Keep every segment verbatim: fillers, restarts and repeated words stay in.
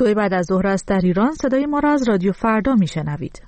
دوی بعد از ظهر است در ایران. صدای ما را از رادیو فردا میشنوید.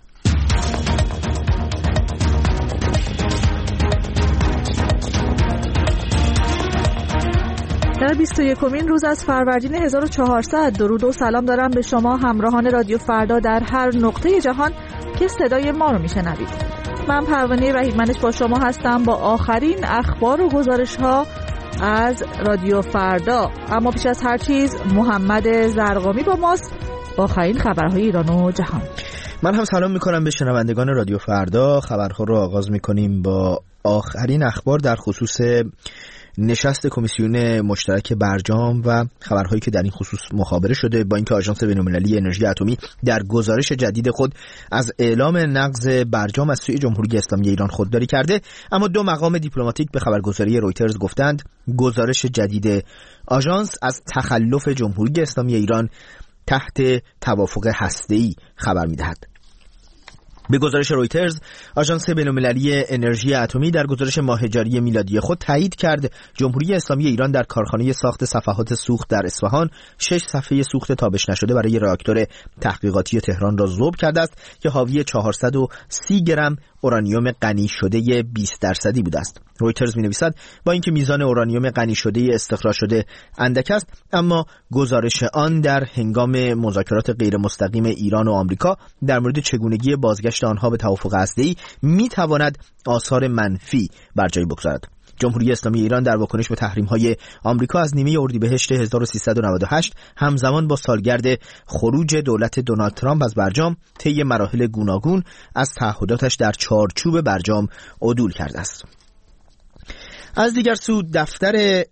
در بیست و یکمین روز از فروردین هزار و چهارصد درود و سلام دارم به شما همراهان رادیو فردا در هر نقطه جهان که صدای ما رو میشنوید. من پروانه وحیدمنش با شما هستم با آخرین اخبار و گزارش ها از رادیو فردا. اما پیش از هر چیز محمد زرقامی با ماست با آخرین خبرهای ایران و جهان. من هم سلام میکنم به شنوندگان رادیو فردا. خبرها رو آغاز میکنیم با آخرین اخبار در خصوص نشست کمیسیون مشترک برجام و خبرهایی که در این خصوص مخابره شده، با اینکه آژانس بین‌المللی انرژی اتمی در گزارش جدید خود از اعلام نقض برجام از سوی جمهوری اسلامی ایران خودداری کرده، اما دو مقام دیپلماتیک به خبرگزاری رویترز گفتند گزارش جدید آژانس از تخلف جمهوری اسلامی ایران تحت توافق هسته‌ای خبر می‌دهد. به گزارش رویترز، آژانس بین‌المللی انرژی اتمی در گزارش ماه جاری میلادی خود تایید کرد جمهوری اسلامی ایران در کارخانه ساخت صفحات سوخت در اصفهان شش صفحه سوخت تابش نشده برای راکتور تحقیقاتی تهران را ذوب کرده است که حاوی چهارصد و سی گرم اورانیوم غنی شده بیست درصدی بوده است. رویترز می‌نویسد با اینکه میزان اورانیوم غنی شده استخراج شده اندک است، اما گزارش آن در هنگام مذاکرات غیر مستقیم ایران و آمریکا در مورد چگونگی بازگشت آنها به توافق هسته‌ای می‌تواند آثار منفی بر جای بگذارد. جمهوری اسلامی ایران در واکنش به تحریم‌های آمریکا از نیمه اردیبهشت هزار و سیصد و نود و هشت همزمان با سالگرد خروج دولت دونالد ترامپ از برجام طی مراحل گوناگون از تعهداتش در چارچوب برجام عدول کرده است. از دیگر سو دفتر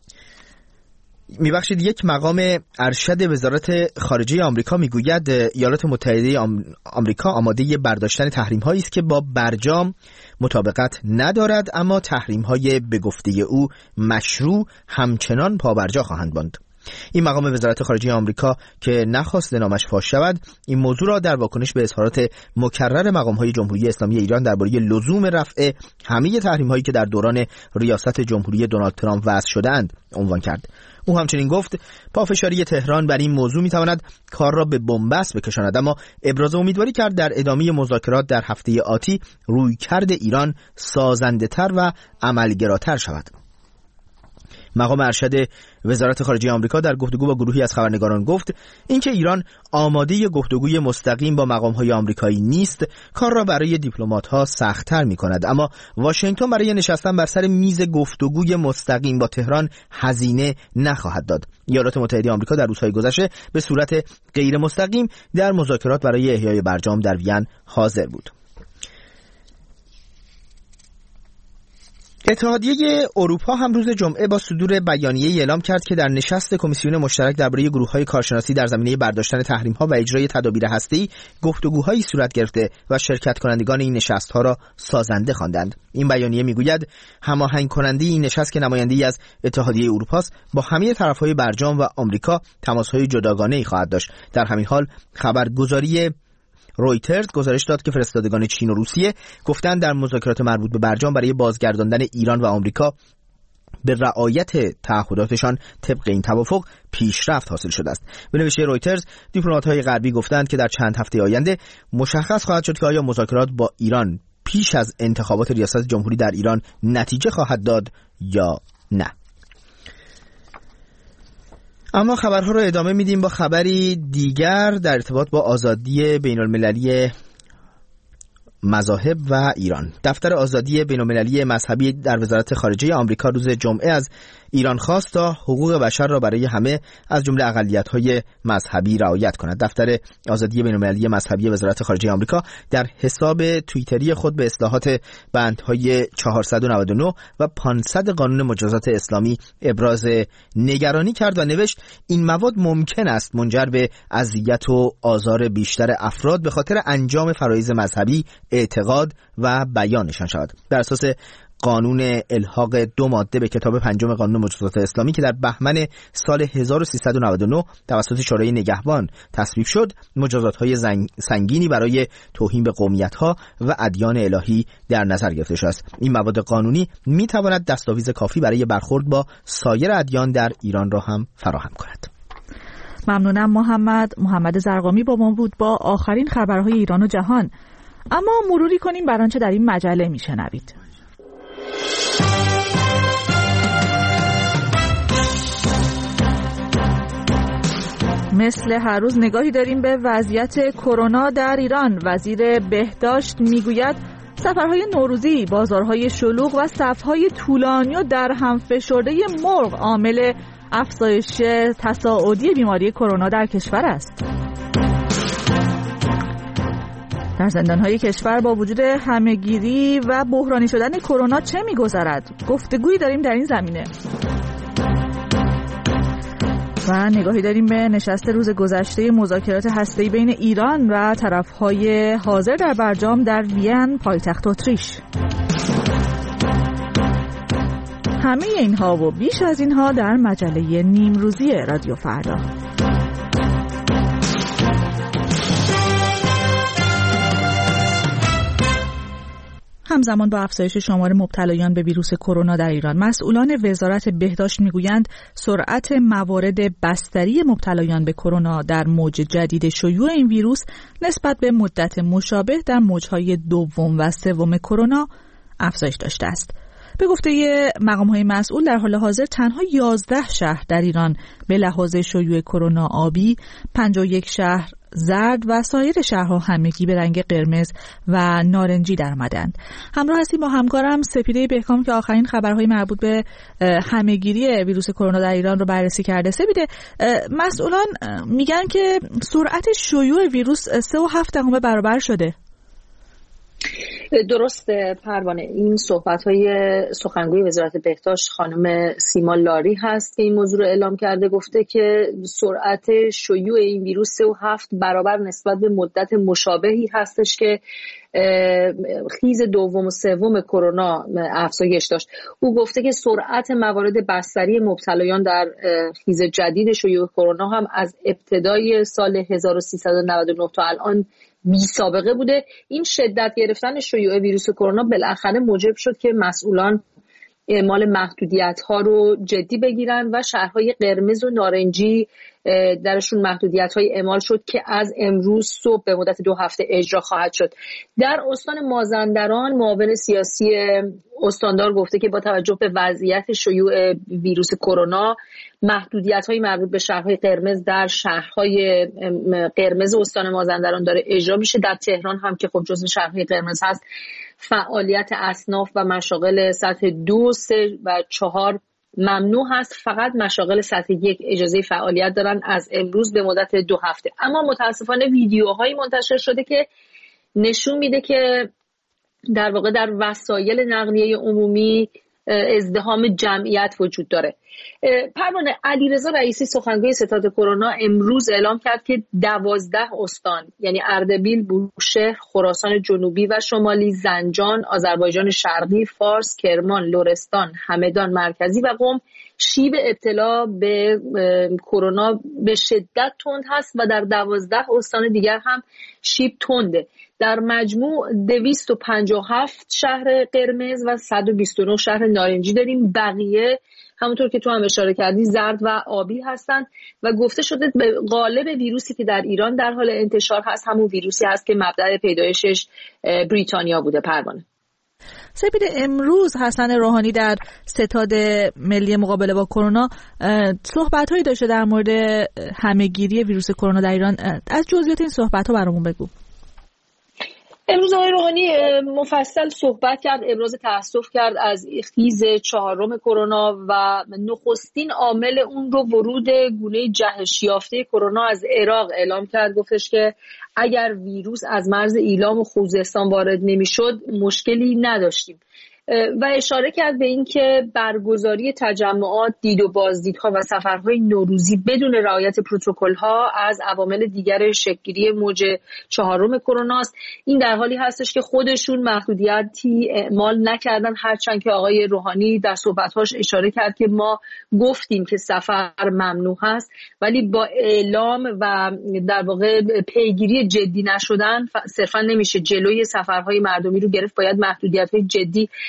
میبخشید یک مقام ارشد وزارت خارجه آمریکا میگوید ایالات متحده آمریکا آماده برداشتن تحریم‌هایی است که با برجام مطابقت ندارد، اما تحریم‌های به گفته او مشروع همچنان پابرجا خواهند ماند. این مقام وزارت خارجه آمریکا که نخواست نامش فاش شود، این موضوع را در واکنش به اظهارات مکرر مقام‌های جمهوری اسلامی ایران درباره لزوم رفع همه تحریم‌هایی که در دوران ریاست جمهوری دونالد ترامپ وضع شده‌اند عنوان کرد. او همچنین گفت پافشاری تهران بر این موضوع می‌تواند کار را به بنبست بکشاند، اما ابراز امیدواری کرد در ادامه مذاکرات در هفته آتی رویکرد ایران سازنده‌تر و عملگراتر شود. مقام ارشد وزارت خارجه آمریکا در گفتگو با گروهی از خبرنگاران گفت اینکه ایران آماده گفتگوی مستقیم با مقام‌های آمریکایی نیست کار را برای دیپلمات‌ها سخت‌تر می‌کند، اما واشنگتن برای نشستن بر سر میز گفتگوی مستقیم با تهران هزینه نخواهد داد. ایالات متحده آمریکا در روزهای گذشته به صورت غیر مستقیم در مذاکرات برای احیای برجام در وین حاضر بود. اتحادیه اروپا هم روز جمعه با صدور بیانیه‌ای اعلام کرد که در نشست کمیسیون مشترک درباره گروه‌های کارشناسی در زمینه برداشتن تحریم‌ها و اجرای تدابیر هسته‌ای گفتگوهایی صورت گرفته و شرکت کنندگان این نشست‌ها را سازنده خواندند. این بیانیه می‌گوید هماهنگ کننده این نشست که نماینده‌ای از اتحادیه اروپا است با همه طرف‌های برجام و آمریکا تماس‌های جداگانه‌ای خواهد داشت. در همین حال خبرگزاری رویترز گزارش داد که فرستادگان چین و روسیه گفتند در مذاکرات مربوط به برجام برای بازگرداندن ایران و آمریکا به رعایت تعهداتشان طبق این توافق پیشرفت حاصل شده است. به نوشته رویترز دیپلمات‌های غربی گفتند که در چند هفته آینده مشخص خواهد شد که آیا مذاکرات با ایران پیش از انتخابات ریاست جمهوری در ایران نتیجه خواهد داد یا نه. اما خبرها رو ادامه میدیم با خبری دیگر در ارتباط با آزادی بین‌المللی مذاهب و ایران. دفتر آزادی بین‌المللی مذهبی در وزارت خارجه آمریکا روز جمعه از ایران خواست تا حقوق بشر را برای همه از جمله اقلیت‌های مذهبی رعایت کند. دفتر آزادی بین‌المللی مذهبی وزارت خارجه آمریکا در حساب توییتری خود به اصلاحات بندهای چهارصد و نود و نه و پانصد قانون مجازات اسلامی ابراز نگرانی کرد و نوشت این مواد ممکن است منجر به اذیت و آزار بیشتر افراد به خاطر انجام فرایض مذهبی، اعتقاد و بیانشان شود. بر اساس قانون الحاق دو ماده به کتاب پنجم قانون مجازات اسلامی که در بهمن سال هزار و سیصد و نود و نه توسط شورای نگهبان تصویب شد، مجازات‌های سنگینی برای توهین به قومیت‌ها و ادیان الهی در نظر گرفته شده است. این مواد قانونی می‌تواند دستاویز کافی برای برخورد با سایر ادیان در ایران را هم فراهم کند. ممنونم محمد. محمد زرقامی با ما بود با آخرین خبرهای ایران و جهان. اما مروری کنیم بر آنچه در این مجله میشنوید. مثل هر روز نگاهی داریم به وضعیت کرونا در ایران. وزیر بهداشت میگوید سفرهای نوروزی، بازارهای شلوغ و صفهای طولانی و در هم فشرده مرغ عامل افزایش تصاعدی بیماری کرونا در کشور است. در زندانهای کشور با وجود همه‌گیری و بحرانی شدن کرونا چه می‌گذرد؟ گفتگویی داریم در این زمینه. و نگاهی داریم به نشست روز گذشته مذاکرات هسته‌ای بین ایران و طرف‌های حاضر در برجام در وین، پایتخت اتریش. همه اینها و بیش از اینها در مجله نیمروزی رادیو فردا. همزمان با افزایش شمار مبتلایان به ویروس کرونا در ایران، مسئولان وزارت بهداشت میگویند سرعت موارد بستری مبتلایان به کرونا در موج جدید شیوع این ویروس نسبت به مدت مشابه در موج‌های دوم و سوم کرونا افزایش داشته است. به گفته مقام‌های مسئول در حال حاضر تنها یازده شهر در ایران به لحاظ شیوع کرونا آبی، پنجاه و یک شهر زرد و سایر شهرها همگی به رنگ قرمز و نارنجی در آمدند. همراه هستیم با همکارم سپیده بهکام که آخرین خبرهای مربوط به همه‌گیری ویروس کرونا در ایران رو بررسی کرده. سپیده، مسئولان میگن که سرعت شیوع ویروس سه و هفت دهم برابر شده. درسته پروانه، این صحبت‌های سخنگوی وزارت بهداشت خانم سیما لاری هست که این موضوع رو اعلام کرده. گفته که سرعت شیوع این ویروس سه و هفت برابر نسبت به مدت مشابهی هستش که خیز دوم و سوم کرونا افزایش داشت. او گفته که سرعت موارد بستری مبتلایان در خیز جدید شیوع کرونا هم از ابتدای سال هزار و سیصد و نود و نه تا الان بی سابقه بوده. این شدت گرفتن شیوع ویروس کرونا بالاخره موجب شد که مسئولان اعمال محدودیت‌ها رو جدی بگیرن و شهرهای قرمز و نارنجی درشون محدودیت‌های اعمال شد که از امروز صبح به مدت دو هفته اجرا خواهد شد. در استان مازندران معاون سیاسی استاندار گفته که با توجه به وضعیت شیوع ویروس کرونا محدودیت‌های مربوط به شهرهای قرمز در شهرهای قرمز استان مازندران داره اجرا میشه. در تهران هم که خب جزو شهرهای قرمز هست، فعالیت اصناف و مشاغل سطح دو، سه و چهار ممنوع هست. فقط مشاغل سطح یک اجازه فعالیت دارن از امروز به مدت دو هفته. اما متاسفانه ویدیوهایی منتشر شده که نشون میده که در واقع در وسایل نقلیه عمومی ازدحام جمعیت وجود داره. پروانه، علیرضا رئیسی سخنگوی ستاد کرونا امروز اعلام کرد که دوازده استان یعنی اردبیل، بوشهر، خراسان جنوبی و شمالی، زنجان، آذربایجان شرقی، فارس، کرمان، لرستان، همدان مرکزی و قم شیب ابتلا به کرونا به شدت تند هست و در دوازده استان دیگر هم شیب تنده. در مجموع دویست و پنجاه و هفت شهر قرمز و صد و بیست و نه شهر نارنجی داریم. بقیه همونطور که تو هم اشاره کردی زرد و آبی هستند و گفته شده به قالب ویروسی که در ایران در حال انتشار هست همون ویروسی هست که مبدأ پیدایشش بریتانیا بوده. پروانه، سپید، امروز حسن روحانی در ستاد ملی مقابله با کرونا صحبت‌هایی داشته در مورد همه‌گیری ویروس کرونا در ایران. از جزئیات این صحبت‌ها برامون بگو. امروز آقای روحانی مفصل صحبت کرد، ابراز تأسف کرد از خیز چهارم کرونا و نخستین عامل اون رو ورود گونه جهش یافته کرونا از عراق اعلام کرد. گفتش که اگر ویروس از مرز ایلام و خوزستان وارد نمی‌شد مشکلی نداشتیم و اشاره کرد به این که برگزاری تجمعات، دید و بازدیدها و سفرهای نوروزی بدون رعایت پروتکل‌ها از عوامل دیگر شکل‌گیری موج چهارم کرونا است. این در حالی هستش که خودشون محدودیتی اعمال نکردن، هرچند که آقای روحانی در صحبت‌هاش اشاره کرد که ما گفتیم که سفر ممنوع هست، ولی با اعلام و در واقع پیگیری جدی نشدن صرفا نمیشه جلوی سفرهای مردمی رو گرفت. باید محدودیت‌های جدی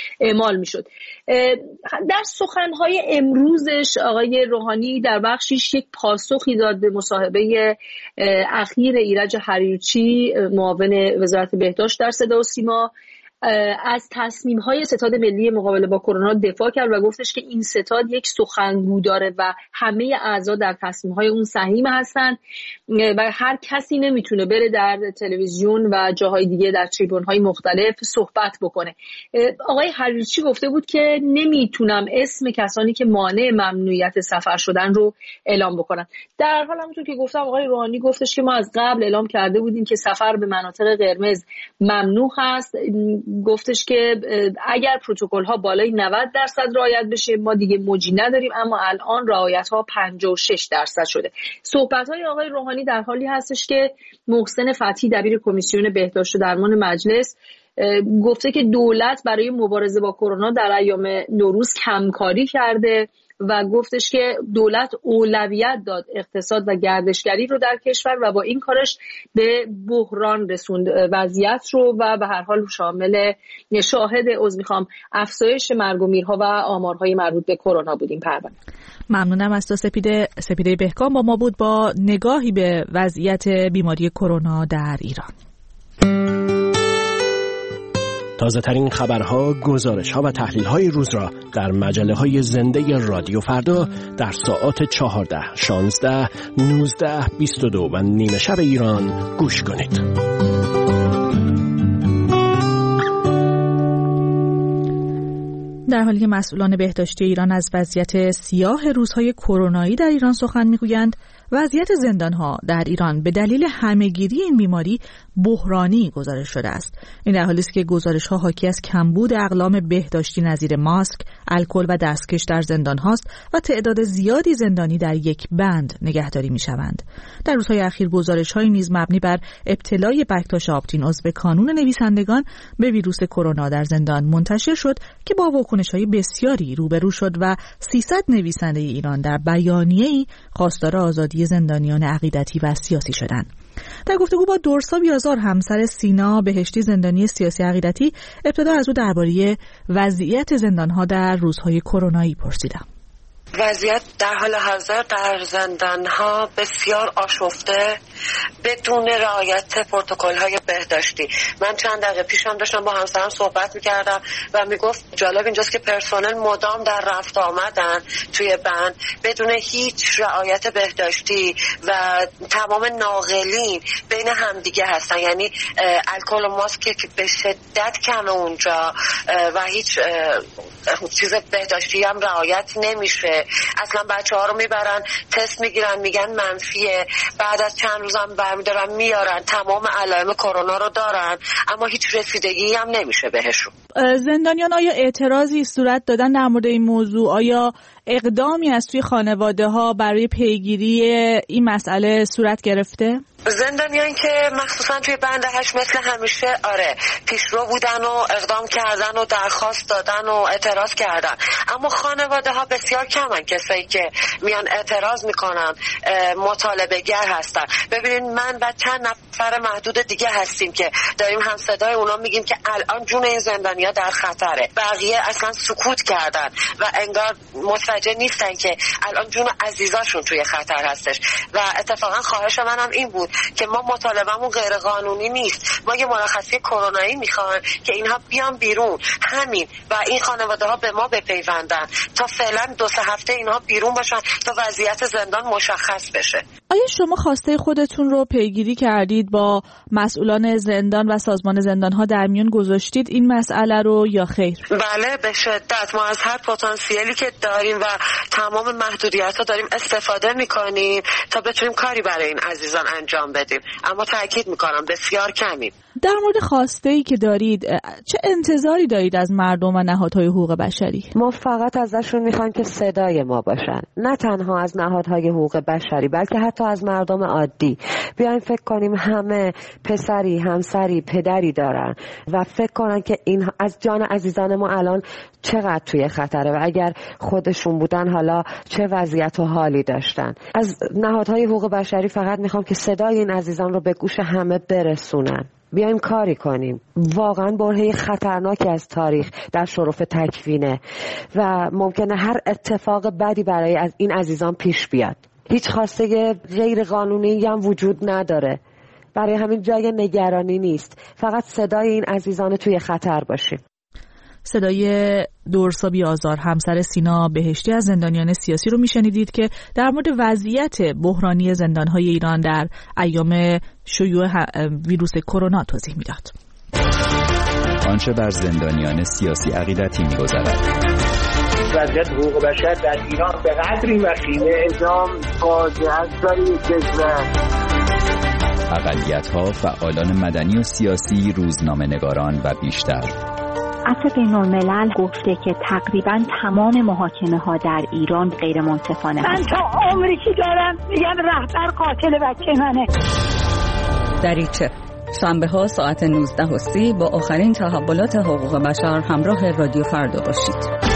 اعمال میشد. در سخنهای امروزش آقای روحانی در بخشیش یک پاسخی داد به مصاحبه اخیر ایرج حریرچی معاون وزارت بهداشت در صدا و سیما. از تصمیم‌های ستاد ملی مقابله با کرونا دفاع کرد و گفتش که این ستاد یک سخنگو داره و همه اعضا در تصمیم‌های اون سهیم هستند و هر کسی نمیتونه بره در تلویزیون و جاهای دیگه در تریبون‌های مختلف صحبت بکنه. آقای حریرچی گفته بود که نمیتونم اسم کسانی که مانع ممنوعیت سفر شدن رو اعلام بکنم. در حال همونطور که گفتم آقای روحانی گفتش که ما از قبل اعلام کرده بودیم که سفر به مناطق قرمز ممنوع هست. گفتش که اگر پروتکل ها بالای نود درصد رعایت بشه ما دیگه موجی نداریم، اما الان رعایت ها پنجاه و شش درصد شده. صحبت های آقای روحانی در حالی هستش که محسن فتحی دبیر کمیسیون بهداشت و درمان مجلس گفته که دولت برای مبارزه با کرونا در ایام نوروز کمکاری کرده و گفتش که دولت اولویت داد اقتصاد و گردشگری رو در کشور و با این کارش به بحران رسوند وضعیت رو و به هر حال شامل شاهد عذر میخوام افزایش مرگ و میرها و آمارهای مربوط به کرونا بودیم. پروانه ممنونم از تو سپیده. سپیده بهکام با ما بود با نگاهی به وضعیت بیماری کرونا در ایران. تازه ترین خبرها، گزارش‌ها و تحلیل‌های روز را در مجله‌های زنده رادیو فردا در ساعات چهارده، شانزده، نوزده، بیست و دو و نیمه شب ایران گوش کنید. در حالی که مسئولان بهداشتی ایران از وضعیت سیاه روزهای کرونایی در ایران سخن میگویند، وضعیت زندان‌ها در ایران به دلیل همه‌گیری این بیماری بحرانی گزارش شده است. این در حالی است که گزارش‌ها حاکی از کمبود اقلام بهداشتی نظیر ماسک، الکل و دستکش در زندان‌هاست و تعداد زیادی زندانی در یک بند نگهداری می‌شوند. در روزهای اخیر گزارش‌هایی نیز مبنی بر ابتلای بکتاش آپتین عضو کانون نویسندگان به ویروس کرونا در زندان منتشر شد که با واکنش‌های بسیاری روبرو شد و سیصد نویسنده ایران در بیانیه‌ای خواستار آزادی زندانیان عقیدتی و سیاسی شدند. در گفتگو با دورسا بیازار همسر سینا بهشتی زندانی سیاسی عقیدتی ابتدا از او درباره وضعیت زندان‌ها در روزهای کرونایی پرسیدم. وضعیت در حال حاضر در زندان‌ها بسیار آشفته بدون رعایت پروتکل‌های بهداشتی. من چند دقیقه پیشم داشتم با همسرم صحبت می‌کردم و میگفت جالب اینجاست که پرسنل مدام در رفت آمدن توی بند بدون هیچ رعایت بهداشتی و تمام ناقلین بین همدیگه هستن، یعنی الکل و ماسک که به شدت کمه اونجا و هیچ چیز بهداشتی هم رعایت نمیشه. اصلا بچه ها رو میبرن تست میگیرن میگن منفیه، بعد از چند روز هم برمیدارن میارن تمام علائم کرونا رو دارن اما هیچ رسیدگی هم نمیشه بهشون. زندانیان آیا اعتراضی صورت دادن در مورد این موضوع؟ آیا اقدامی از توی خانواده ها برای پیگیری این مسئله صورت گرفته؟ زندانیان که مخصوصا توی بند هشت مثل همیشه آره پیشرو بودن و اقدام کردن و درخواست دادن و اعتراض کردن، اما خانواده ها بسیار کمن کسایی که میان اعتراض میکنن، مطالبه گر هستن. ببینید من و چند نفر محدود دیگه هستیم که داریم هم صدای اونا میگیم که الان جون این زندانیا در خطره. بقیه اصلا سکوت کردن و انگار متوجه نیستن که الان جون عزیزاشون توی خطر هستش. و اتفاقا خواهش منم این بود که ما مطالبهمون غیر قانونی نیست، ما یه مرخصی کرونایی میخوایم که اینها بیان بیرون همین و این خانواده ها به ما بپیوندن تا فعلا دو سه هفته اینها بیرون باشن تا وضعیت زندان مشخص بشه. آیا شما خواسته خودتون رو پیگیری کردید، با مسئولان زندان و سازمان زندان ها در میون گذاشتید این مسئله رو یا خیر؟ بله به شدت ما از هر پتانسیلی که داریم و تمام محدودیت ها داریم استفاده میکنیم تا بتونیم کاری برای این عزیزان انجام بدیم، اما تاکید میکنم بسیار کمیم. در مورد خواسته‌ای که دارید چه انتظاری دارید از مردم و نهادهای حقوق بشری؟ ما فقط ازشون میخوایم که صدای ما باشن، نه تنها از نهادهای حقوق بشری بلکه حتی از مردم عادی. بیاین فکر کنیم همه پسری، همسری، پدری دارن و فکر کنن که این از جان عزیزان ما الان چقدر توی خطره و اگر خودشون بودن حالا چه وضعیت و حالی داشتن. از نهادهای حقوق بشری فقط میخوام که صدای این عزیزان رو به گوش همه برسونن. بیایم کاری کنیم. واقعا برهه خطرناکی از تاریخ در شرف تکوینه و ممکنه هر اتفاق بدی برای از این عزیزان پیش بیاد. هیچ خواسته غیر قانونی هم وجود نداره، برای همین جای نگرانی نیست، فقط صدای این عزیزان توی خطر باشیم. صدای دورسا بیازار، همسر سینا بهشتی از زندانیان سیاسی رو میشنیدید که در مورد وضعیت بحرانی زندانهای ایران در ایام شیوع ویروس کرونا توضیح میداد. آنچه بر زندانیان سیاسی عقیدتی می‌گذرد. وضعیت حقوق بشر در ایران به قدری وخیمه، اعدام فاجعه است در این کشور. اقلیت‌ها، فعالان مدنی و سیاسی، روزنامه‌نگاران و بیشتر. عفو بین‌الملل گفته که تقریباً تمام محاکمه ها در ایران غیر منصفانه. من تا عمری که دارم میگم رهبر قاتل بچه منه. دریچه شنبه ها ساعت نوزده و سی با آخرین تحولات حقوق بشر همراه رادیو فردا باشید.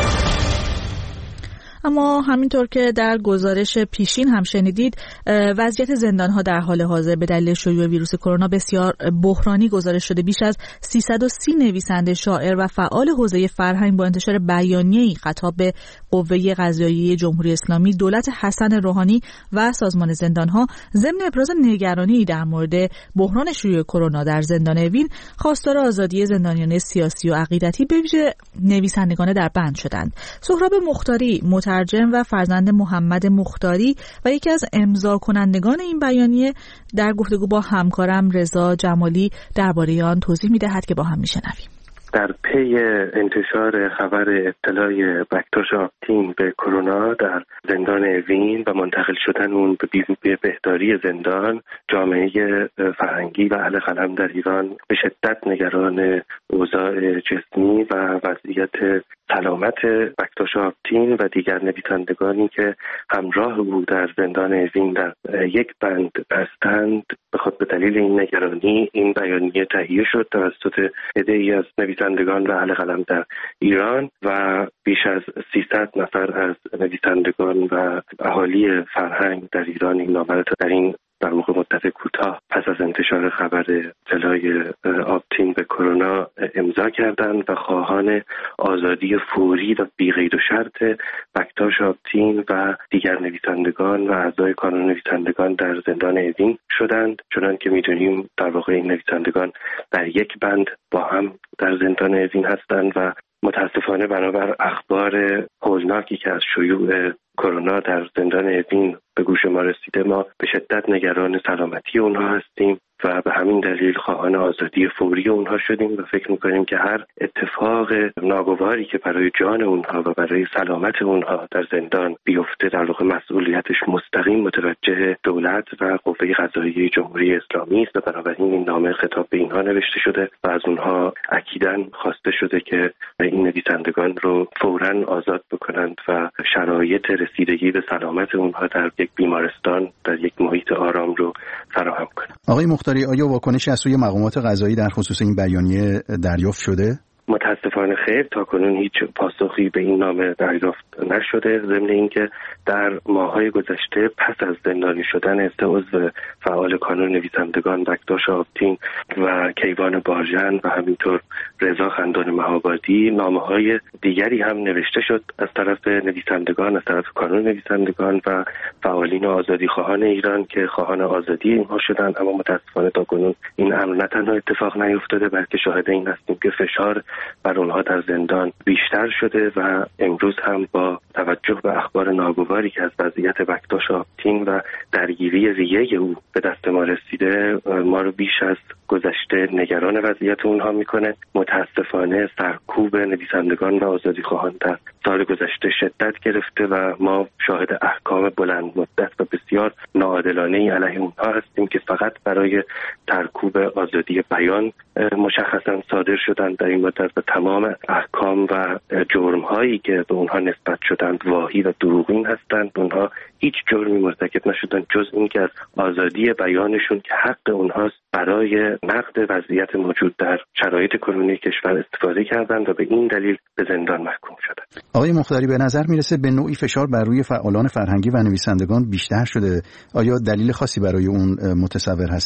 اما همینطور که در گزارش پیشین هم شنیدید، وضعیت زندان‌ها در حال حاضر به دلیل شیوع ویروس کرونا بسیار بحرانی گزارش شده. بیش از سیصد و سی نویسنده، شاعر و فعال حوزه فرهنگ با انتشار بیانیه‌ای خطاب به قوه قضاییه جمهوری اسلامی، دولت حسن روحانی و سازمان زندان‌ها ضمن ابراز نگرانی در مورد بحران شیوع کرونا در زندان اوین، خواستار آزادی زندانیان سیاسی و عقیدتی به ویژه نویسندگان در بند شدند. سهراب مختاری، مترجم و فرزند محمد مختاری و یکی از امضا کنندگان این بیانیه، در گفتگو با همکارم رضا جمالی درباره آن توضیح می‌دهد که با هم می‌شنویم. در پی انتشار خبر ابتلای بکتاش آپتین به کرونا در زندان اوین و منتقل شدن اون به بهداری زندان، جامعه فرهنگی و اهل قلم در ایران به شدت نگران اوضاع جسمی و وضعیت سلامت بکتاش آپتین و دیگر نویسندگانی که همراه او در زندان اوین در یک بند هستند. به خود به دلیل این نگرانی این بیانیه تهیه شد توسط عده‌ای از نویسندگان و اهل قلم در ایران و بیش از سیصد نفر از نویسندگان و اهالی فرهنگ در ایران این نامه را در این در موقع مدت کوتاه پس از انتشار خبر ابتلای آپتین به کرونا امضا کردند و خواهان آزادی فوری و بی قید و شرط بکتاش آپتین و دیگر نویسندگان و اعضای کانون نویسندگان در زندان اوین شدند. چنان که می‌دونیم در واقع این نویسندگان در یک بند با هم در زندان اوین هستند و متاسفانه بنابر اخبار هولناکی که از شیوع کرونا در زندان اوین به گوش ما رسیده، ما به شدت نگران سلامتی اونها هستیم و به همین دلیل خواهان آزادی فوری اونها شدیم و فکر میکنیم که هر اتفاق ناگواری که برای جان اونها و برای سلامت اونها در زندان بیفته در واقع مسئولیتش مستقیم متوجه دولت و قوه قضاییه جمهوری اسلامی است و بنابراین این نامه خطاب به اینها نوشته شده و از اونها اکیداً خواسته شده که این نویسندگان رو فوراً آزاد بکنند و شرایط رسیدگی به سلامت اونها در یک بیمارستان در یک محیط آرام رو فراهم کنند. آقای مختاری، آیا واکنشی از سوی مقامات قضایی در خصوص این بیانیه دریافت شده؟ متاسفانه خیر، تا کنون هیچ پاسخی به این نامه دریافت نشده، ضمن اینکه در ماه‌های گذشته پس از زندانی شدن سه عضو فعال کانون نویسندگان بکتاش آپتین و کیوان بارجن و همینطور رضا خندان مهابادی، نامه‌های دیگری هم نوشته شد از طرف نویسندگان، از طرف کانون نویسندگان و فعالین آزادیخواهان ایران که خواهان آزادی اینها شدند. اما متاسفانه تا کنون این امر نه تنها اتفاق نیفتاده بلکه شاهد این هستیم که فشار بر اونها در زندان بیشتر شده و امروز هم با توجه به اخبار ناگواری که از وضعیت بکتاش آپتین و درگیری ریه او به دست ما رسیده، ما رو بیش از گذشته نگران وضعیت اونها میکنه. متاسفانه سرکوب نویسندگان و آزادیخواهان در سال گذشته شدت گرفته و ما شاهد احکام بلند مدت و بسیار ناعادلانه علیه اونها هستیم که فقط برای سرکوب آزادی بیان مشخصا صادر شدند. در این مدت و تمام احکام و جرم‌هایی که به اونها نسبت شدند واهی و دروغین هستند. اونها هیچ جرمی مرتکب نشدند جز اینکه از آزادی بیانشون که حق اونهاست برای نقد وضعیت موجود در شرایط کرونی کشور استفاده کردند و به این دلیل به زندان محکوم شدند. آقای مختاری، به نظر میرسه به نوعی فشار بر روی فعالان فرهنگی و نویسندگان بیشتر شده. آیا دلیل خاصی برای اون متصور هستید؟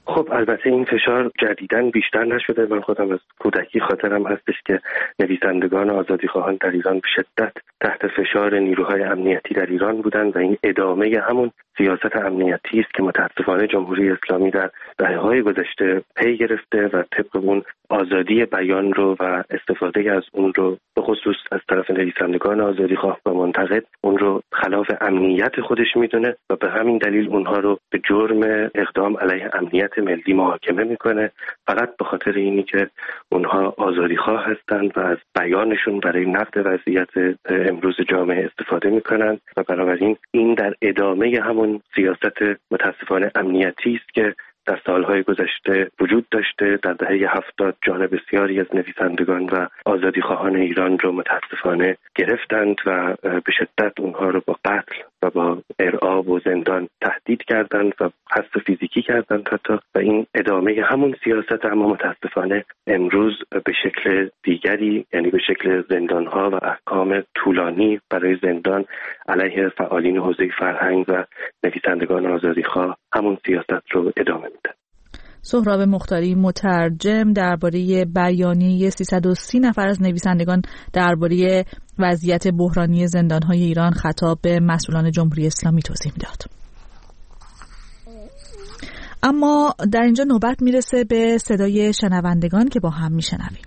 خب البته این فشار جدیداً بیشتر نشده. من خودم از کودکی خاطرم هستش که نویسندگان آزادیخواهان در ایران به شدت تحت فشار نیروهای امنیتی در ایران بودند و این ادامه همون سیاست امنیتی است که متاسفانه جمهوری اسلامی در دهه‌های گذشته پی گرفته و طبق اون آزادی بیان رو و استفاده از اون رو به خصوص از طرف نویسندگان آزادیخواه و منتقد اون رو خلاف امنیت خودش میدونه و به همین دلیل اونها رو به جرم اقدام علیه امنیت ملی محاکمه میکنه، فقط به خاطر اینی که اونها آزادیخواه هستند و از بیانشون برای نقد وضعیت امروز جامعه استفاده میکنند و بنابراین این در ادامه همون سیاست متاسفانه امنیتی است که در سالهای گذشته وجود داشته. در دهه هفتاد جان بسیاری از نویسندگان و آزادیخواهان ایران رو متاسفانه گرفتند و به شدت اونها رو با قتل و با ارعاب و زندان تهدید کردند و حبس فیزیکی کردند حتی، و این ادامه همون سیاست اما متاسفانه امروز به شکل دیگری، یعنی به شکل زندانها و احکام طولانی برای زندان علیه فعالین حوزه فرهنگ و نویسندگان آزادیخواه همون سیاست رو ادامه میده. سهراب مختاری مترجم درباره بیانیه سیصد و سی نفر از نویسندگان درباره وضعیت بحرانی زندان‌های ایران خطاب به مسئولان جمهوری اسلامی توضیح میداد. اما در اینجا نوبت میرسه به صدای شنوندگان که با هم میشنویم.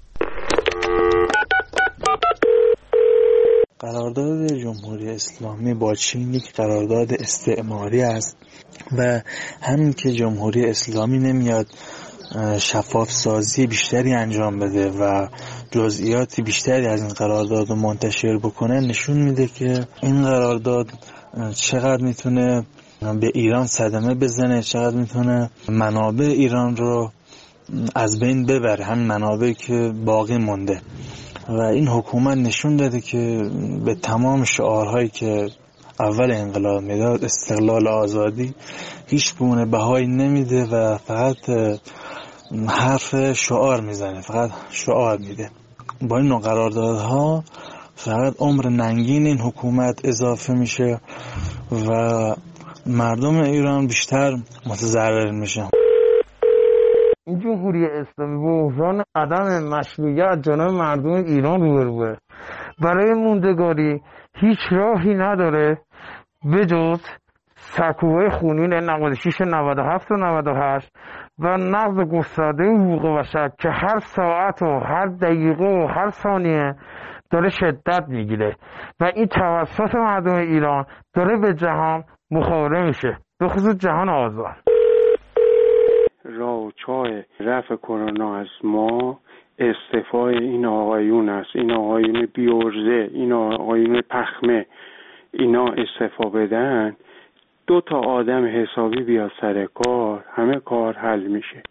قرارداد جمهوری اسلامی با چین یک قرارداد استعماری است و همین که جمهوری اسلامی نمیاد شفاف سازی بیشتری انجام بده و جزئیات بیشتری از این قرارداد رو منتشر بکنه نشون میده که این قرارداد چقدر میتونه به ایران صدمه بزنه، چقدر میتونه منابع ایران رو از بین ببره، همین منابعی که باقی مونده. و این حکومت نشون داده که به تمام شعارهایی که اول انقلاب میداد، استقلال، آزادی، هیچ گونه بهایی نمیده و فقط حرف شعار میزنه، فقط شعار میده. با این نوع قراردادها فقط عمر ننگین این حکومت اضافه میشه و مردم ایران بیشتر متضرر میشن. این جمهوری اسلامی با بحران عدم مشروعیت جناب مردم ایران روبروه. برای موندگاری هیچ راهی نداره به جز سکوهای خونین نود و شش نود و هفت و نود و هشت و نقض گسترده حقوق بشر که هر ساعت و هر دقیقه و هر ثانیه داره شدت میگیره و این توسط مردم ایران داره به جهان مخابره میشه، به خصوص جهان آزاد. راه و چاه رفع کرونا از ما استعفای این آقایون است، این آقایون بیورزه، این آقایون پخمه، اینا استعفا بدن، دو تا آدم حسابی بیاد سر کار، همه کار حل میشه.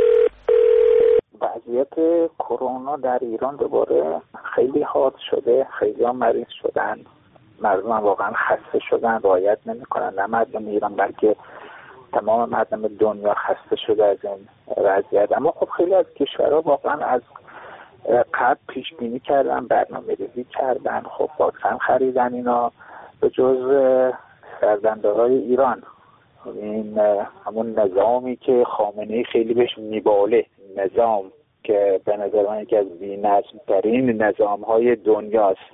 وضعیت کرونا در ایران دوباره خیلی حاد شده، خیلی ها مریض شدن، مردم واقعا خسته شدن، رعایت نمیکنن، نه مردم ایران بلکه تمام مردم دنیا خسته شده از این وضعیت. اما خب خیلی از کشورها واقعا از قبل پیش بینی کردن، برنامه‌ریزی کردن، خب واکسن خریدن، اینا به جز فرزندهای ایران. این همون نظامی که خامنه‌ای خیلی بهش میباله، نظام که به نظر من یکی از بی‌نظم‌ترین نظام‌های دنیاست.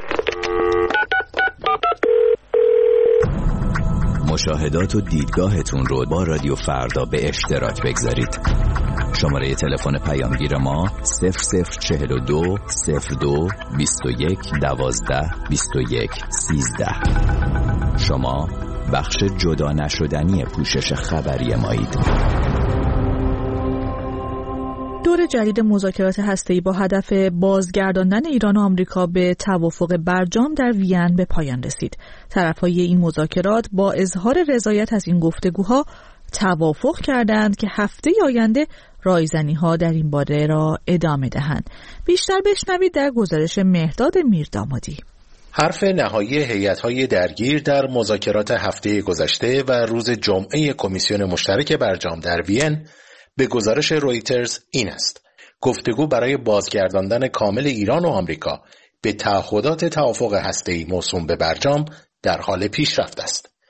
مشاهدات و دیدگاهتون رو با رادیو فردا به اشتراک بگذارید. شماره تلفن پیامگیر ما صفر صفر چهل و دو صفر دو بیست و یک دوازده بیست و یک سیزده. شما بخش جدا نشدنی پوشش خبری مایید. دور جدید مذاکرات هسته‌ای با هدف بازگرداندن ایران و آمریکا به توافق برجام در وین به پایان رسید. طرف‌های این مذاکرات با اظهار رضایت از این گفتگوها توافق کردند که هفته آینده رایزنی‌ها در این باره را ادامه دهند. بیشتر بشنوید در گزارش مهرداد میردامادی. حرف نهایی هیئت‌های درگیر در مذاکرات هفته گذشته و روز جمعه کمیسیون مشترک برجام در وین به گزارش رویترز این است: گفتگو برای بازگرداندن کامل ایران و آمریکا به تعهدات توافق هسته‌ای موسوم به برجام در حال پیشرفت است.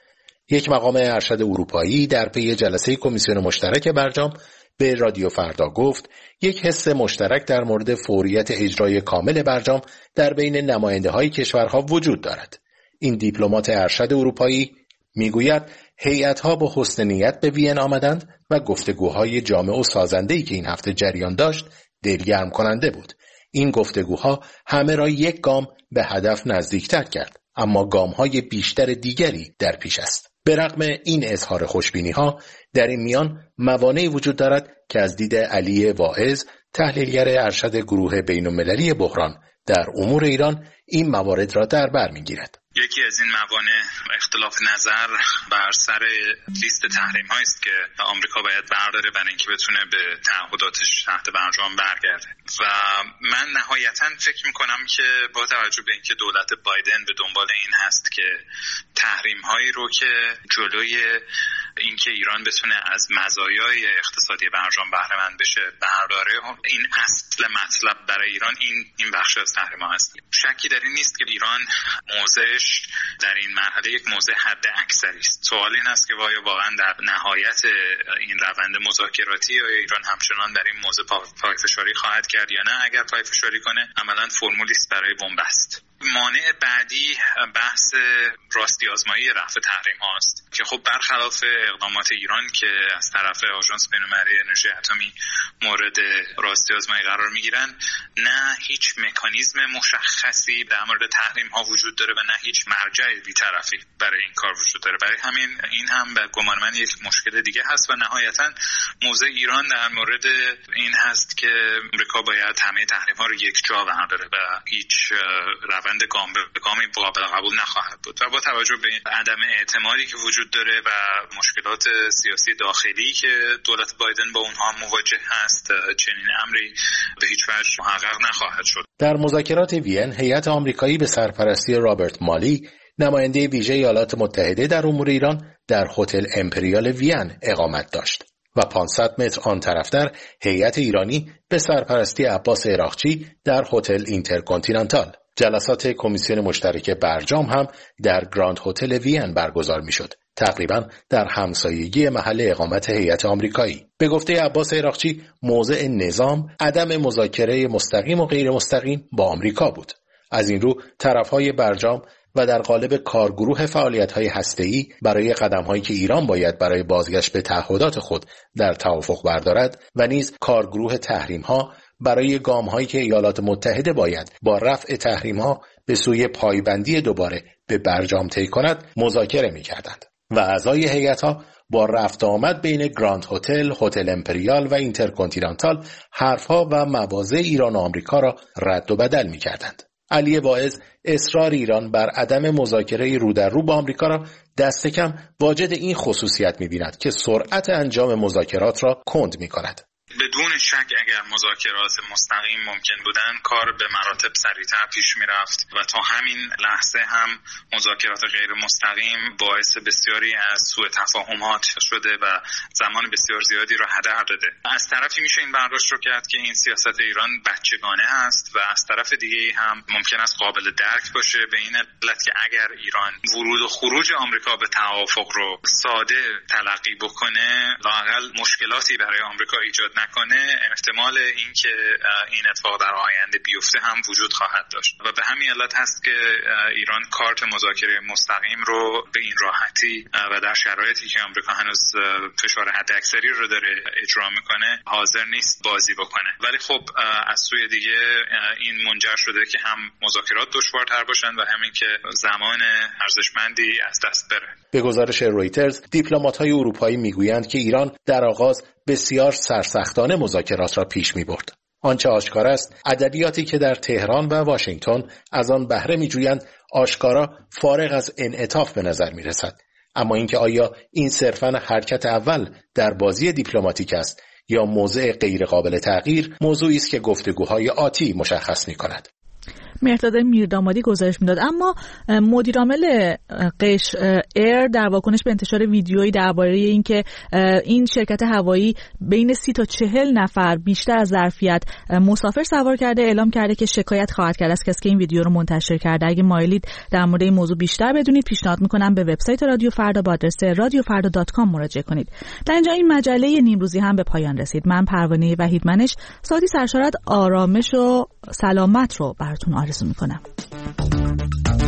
یک مقام ارشد اروپایی در پی جلسه کمیسیون مشترک برجام به رادیو فردا گفت یک حس مشترک در مورد فوریت اجرای کامل برجام در بین نماینده‌های کشورها وجود دارد. این دیپلمات ارشد اروپایی میگوید هیئت‌ها با حسن نیت به وین آمدند و گفتگوهای جامع و سازنده‌ای که این هفته جریان داشت دلگرم کننده بود. این گفتگوها همه را یک گام به هدف نزدیکتر کرد، اما گام‌های بیشتر دیگری در پیش است. به رغم این اظهار خوشبینی‌ها، در این میان موانعی وجود دارد که از دید علی واعظ، تحلیلگر ارشد گروه بین‌المللی بحران در امور ایران، این موارد را در بر می‌گیرد. یکی از این موانع اختلاف نظر بر سر لیست تحریم هایی است که آمریکا باید برداره برای اینکه بتونه به تعهداتش تحت برجام برگرده و من نهایتاً فکر میکنم که با توجه به اینکه دولت بایدن به دنبال این هست که تحریم هایی رو که جلوی اینکه ایران بتونه از مزایای اقتصادی برجام بهره مند بشه برداره، این اصل مطلب برای ایران این این بخش از تحریم ها هست. شکی در این نیست که ایران موضعش در این مرحله یک موضع حد اکثری است. سوال این است که آیا واقعا در نهایت این روند مذاکراتی یا ایران همچنان در این موضع پایه‌فشاری خواهد کرد یا نه؟ اگر پایه‌فشاری کنه عملاً فرمولی است برای بنبست. مانع بعدی بحث راستی آزمایی رفع تحریم هاست که خب برخلاف اقدامات ایران که از طرف آژانس بین‌المللی انرژی اتمی مورد راستی آزمایی قرار میگیرن، نه هیچ مکانیزم مشخصی در مورد تحریم ها وجود داره و نه هیچ مرجع بی‌طرفی برای این کار وجود داره. برای همین این هم به گمان من یک مشکل دیگه هست و نهایتا موضع ایران در مورد این هست که آمریکا باید همه تحریم ها رو یک جا برداره و هیچ روند گام به گامی قابل قبول نخواهد بود. و با توجه به عدم اعتمادی که وجود داره و مشکلات سیاسی داخلی که دولت بایدن با اونها مواجه هست، چنین امری به هیچ وجه محقق نخواهد شد. در مذاکرات وین، هیئت آمریکایی به سرپرستی رابرت مالی، نماینده ویژه ایالات متحده در امور ایران، در هتل امپریال وین اقامت داشت و پانصد متر آن طرفتر هیئت ایرانی به سرپرستی عباس عراقچی در هتل اینترکانتیننتال. جلسات کمیسیون مشترک برجام هم در گراند هتل وین برگزار میشد، تقریبا در همسایگی محل اقامت هیئت آمریکایی. به گفته عباس عراقچی، موضع نظام عدم مذاکره مستقیم و غیر مستقیم با آمریکا بود. از این رو طرفهای برجام و در قالب کارگروه فعالیت‌های هسته‌ای برای قدم‌هایی که ایران باید برای بازگشت به تعهدات خود در توافق بردارد و نیز کارگروه تحریم‌ها برای گام‌هایی که ایالات متحده باید با رفع تحریم‌ها به سوی پایبندی دوباره به برجام طی کند مذاکره می‌کردند و اعضای هیئت‌ها با رفت آمد بین گراند هتل، هتل امپریال و اینترکانتیننتال حرف‌ها و مواضع ایران و آمریکا را رد و بدل می‌کردند. علی واعظ اصرار ایران بر عدم مذاکره رو در رو با آمریکا را دست کم واجد این خصوصیت می‌بیند که سرعت انجام مذاکرات را کند می‌کند. بدون شک اگر مذاکرات مستقیم ممکن بودن کار به مراتب سریعتر پیش میرفت و تا همین لحظه هم مذاکرات غیر مستقیم باعث بسیاری از سوء تفاهمات شده و زمان بسیار زیادی را هدر داده. از طرفی میشه این برداشت رو کرد که این سیاست ایران بچگانه است و از طرف دیگه هم ممکن است قابل درک باشه به این علت که اگر ایران ورود و خروج آمریکا به توافق رو ساده تلقی بکنه، لااقل مشکلاتی برای آمریکا ایجاد نکنه، احتمال این که این اتفاق در آینده بیفته هم وجود خواهد داشت و به همین علت هست که ایران کارت مذاکره مستقیم رو به این راحتی و در شرایطی که آمریکا هنوز فشار حداکثری رو داره اجرا میکنه حاضر نیست بازی بکنه. ولی خب از سوی دیگه این منجر شده که هم مذاکرات دشوارتر باشن و همین که زمان ارزشمندی از دست بره. به گزارش رویترز، دیپلمات‌های اروپایی میگویند که ایران در آغاز بسیار سرسختانه مذاکرات را پیش می‌برد. آنچه آشکار است، ادبیاتی که در تهران و واشنگتن از آن بهره می‌جویند آشکارا فارغ از انعطاف به نظر می‌رسد. اما اینکه آیا این صرفاً حرکت اول در بازی دیپلماتیک است یا موضع غیر قابل تغییر، موضوعی است که گفتگوهای آتی مشخص می‌کند. مهرداد میردامادی گزارش میداد. اما مدیر عامل قش ایر در واکنش به انتشار ویدیویی درباره اینکه این شرکت هوایی بین سی تا چهل نفر بیشتر از ظرفیت مسافر سوار کرده اعلام کرده که شکایت خواهد کرد از کسی که این ویدیو رو منتشر کرده. اگه مایلید در مورد این موضوع بیشتر بدونید پیشنهاد میکنم به وبسایت رادیو فردا با آدرس رادیو فردا دات کام مراجعه کنید. در اینجا این مجله نیمروزی هم به پایان رسید. من پروانه وحیدمنش ساعتی سرشارت آرامش و سلامت رو براتون آرزو میکنم.